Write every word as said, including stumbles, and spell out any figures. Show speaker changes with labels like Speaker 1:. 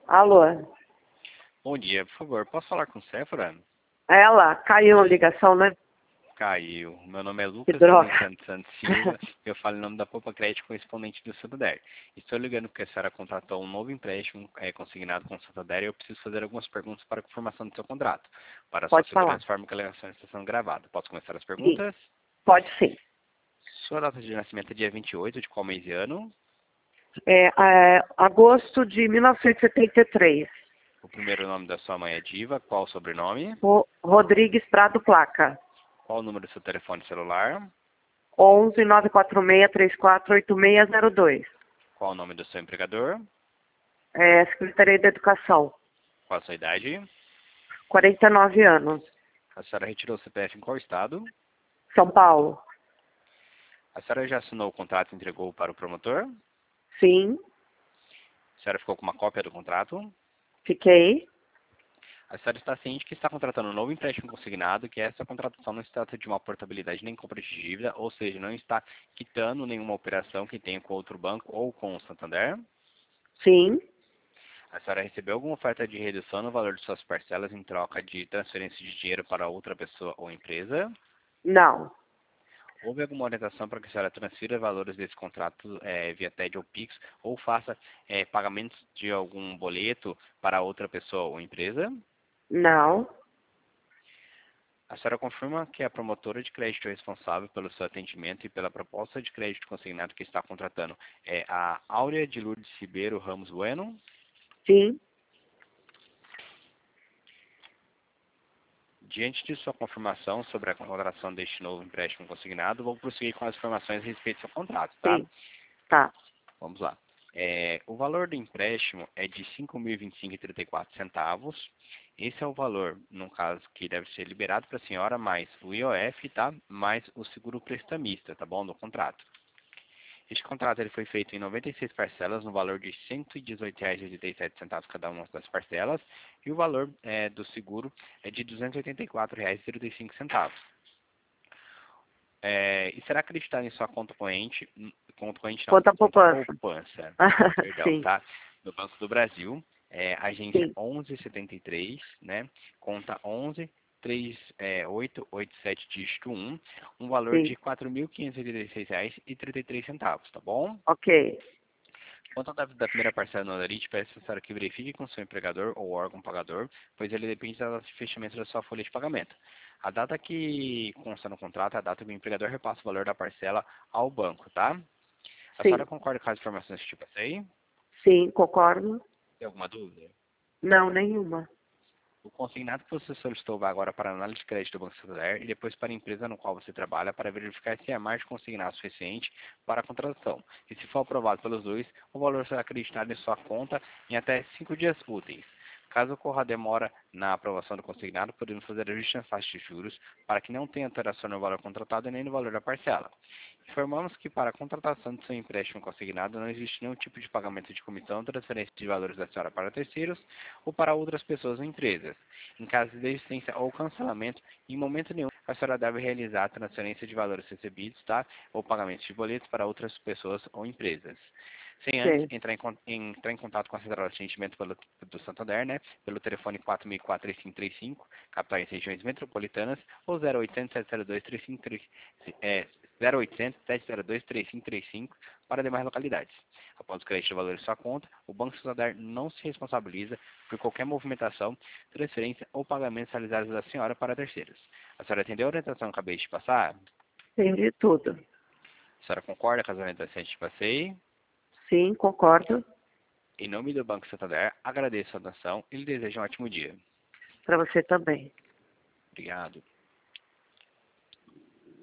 Speaker 1: Alô?
Speaker 2: Bom dia, por favor, posso falar com Séfora?
Speaker 1: Ela, caiu a ligação, né?
Speaker 2: Caiu. Meu nome é
Speaker 1: Que
Speaker 2: Lucas
Speaker 1: droga.
Speaker 2: Santos Santos Silva, eu falo em nome da Poupa Crédito correspondente do Santander. Estou ligando porque a senhora contratou um novo empréstimo é, consignado com o Santander e eu preciso fazer algumas perguntas para a confirmação do seu contrato. Para a sua
Speaker 1: Pode falar.
Speaker 2: segurança, forma que a ligação está sendo gravada. Posso começar as
Speaker 1: Sim.
Speaker 2: perguntas?
Speaker 1: Pode sim.
Speaker 2: Sua data de nascimento é dia vinte e oito, de qual mês e ano?
Speaker 1: É, é, agosto de mil novecentos e setenta e três.
Speaker 2: O primeiro nome da sua mãe é Diva, qual o sobrenome?
Speaker 1: Ro Rodrigues Prado Placa.
Speaker 2: Qual o número do seu telefone celular?
Speaker 1: onze nove quatro seis três quatro oito seis zero dois.
Speaker 2: Qual o nome do seu empregador?
Speaker 1: É, Secretaria da Educação.
Speaker 2: Qual a sua idade?
Speaker 1: quarenta e nove anos.
Speaker 2: A senhora retirou o C P F em qual estado?
Speaker 1: São Paulo.
Speaker 2: A senhora já assinou o contrato e entregou para o promotor?
Speaker 1: Sim.
Speaker 2: A senhora ficou com uma cópia do contrato?
Speaker 1: Fiquei.
Speaker 2: A senhora está ciente que está contratando um novo empréstimo consignado, que essa contratação não se trata de uma portabilidade nem compra de dívida, ou seja, não está quitando nenhuma operação que tenha com outro banco ou com o Santander?
Speaker 1: Sim.
Speaker 2: A senhora recebeu alguma oferta de redução no valor de suas parcelas em troca de transferência de dinheiro para outra pessoa ou empresa?
Speaker 1: Não.
Speaker 2: Houve alguma orientação para que a senhora transfira valores desse contrato é, via T E D ou Pix ou faça é, pagamentos de algum boleto para outra pessoa ou empresa?
Speaker 1: Não.
Speaker 2: A senhora confirma que a promotora de crédito responsável pelo seu atendimento e pela proposta de crédito consignado que está contratando é a Áurea de Lourdes Ribeiro Ramos Bueno?
Speaker 1: Sim.
Speaker 2: Diante de sua confirmação sobre a contratação deste novo empréstimo consignado, vou prosseguir com as informações a respeito do seu contrato, tá?
Speaker 1: Sim. Tá.
Speaker 2: Vamos lá. É, o valor do empréstimo é de cinco mil e vinte e cinco reais e trinta e quatro centavos. Esse é o valor, no caso, que deve ser liberado para a senhora, mais o I O F, tá? Mais o seguro prestamista, tá bom? Do contrato. Este contrato ele foi feito em noventa e seis parcelas, no valor de cento e dezoito reais e oitenta e sete centavos cada uma das parcelas. E o valor é, do seguro é de duzentos e oitenta e quatro reais e trinta e cinco centavos. É, e será acreditado em sua conta corrente, conta corrente não,
Speaker 1: Conta a
Speaker 2: conta
Speaker 1: poupança.
Speaker 2: poupança, perdão,
Speaker 1: Sim.
Speaker 2: tá? No Banco do Brasil, é, agência
Speaker 1: Sim.
Speaker 2: onze setenta e três, né? Conta onze três oito oito sete dígito um, um valor
Speaker 1: Sim.
Speaker 2: de quatro mil quinhentos e oitenta e seis reais e trinta e três centavos, tá bom?
Speaker 1: Ok.
Speaker 2: Quanto ao débito da primeira parcela no Honorite, peço à senhora que verifique com seu empregador ou órgão pagador, pois ele depende da data de fechamento da sua folha de pagamento. A data que consta no contrato é a data que o empregador repassa o valor da parcela ao banco, tá? A senhora
Speaker 1: Sim.
Speaker 2: concorda com as informações que te passei?
Speaker 1: Sim, concordo.
Speaker 2: Tem alguma dúvida?
Speaker 1: Não, nenhuma.
Speaker 2: O consignado que você solicitou vai agora para a análise de crédito do Banco Santander e depois para a empresa no qual você trabalha para verificar se a margem consignada é suficiente para a contratação. E se for aprovado pelos dois, o valor será acreditado em sua conta em até cinco dias úteis. Caso ocorra demora na aprovação do consignado, podemos fazer ajuste nas taxas de juros para que não tenha alteração no valor contratado e nem no valor da parcela. Informamos que para a contratação de seu empréstimo consignado não existe nenhum tipo de pagamento de comissão, transferência de valores da senhora para terceiros ou para outras pessoas ou empresas. Em caso de desistência ou cancelamento, em momento nenhum, a senhora deve realizar a transferência de valores recebidos, tá? Ou pagamentos de boletos para outras pessoas ou empresas. Sem antes
Speaker 1: Sim.
Speaker 2: entrar em, con- em- entrar em contato com a Central de Atendimento pelo, do Santander, né? Pelo telefone quatro seis quatro, três cinco três cinco, capitais e regiões metropolitanas, ou zero oitocentos, sete zero dois, três cinco três cinco, é, zero oitocentos, sete zero dois, três cinco três cinco para demais localidades. Após o crédito de valor em sua conta, o Banco Santander não se responsabiliza por qualquer movimentação, transferência ou pagamento realizados da senhora para terceiros. A senhora entendeu a orientação que acabei de passar?
Speaker 1: Entendi tudo.
Speaker 2: A senhora concorda com as orientações que te passei?
Speaker 1: Sim, concordo.
Speaker 2: Em nome do Banco Santander, agradeço a atenção e lhe desejo um ótimo dia.
Speaker 1: Para você também.
Speaker 2: Obrigado.